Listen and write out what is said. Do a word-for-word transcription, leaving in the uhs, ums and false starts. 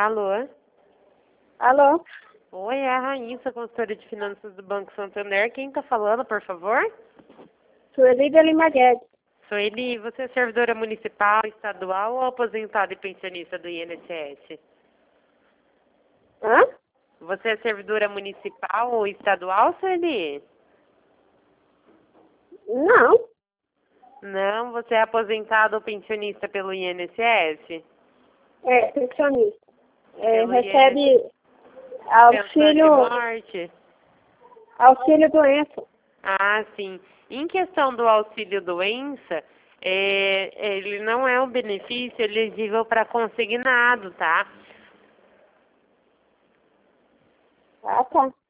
Alô? Alô? Oi, é a Raíssa, consultora de finanças do Banco Santander. Quem está falando, por favor? Sueli de Lima Guedes. Sueli, você é servidora municipal, estadual ou aposentada e pensionista do I N S S? Hã? Você é servidora municipal ou estadual, Sueli? Não. Não, você é aposentada ou pensionista pelo I N S S? É, pensionista. É, Pelo recebe I N S S, pensão de auxílio, morte? auxílio doença. Ah, sim. Em questão do auxílio doença, é, ele não é um benefício elegível para consignado, tá? Ah, tá.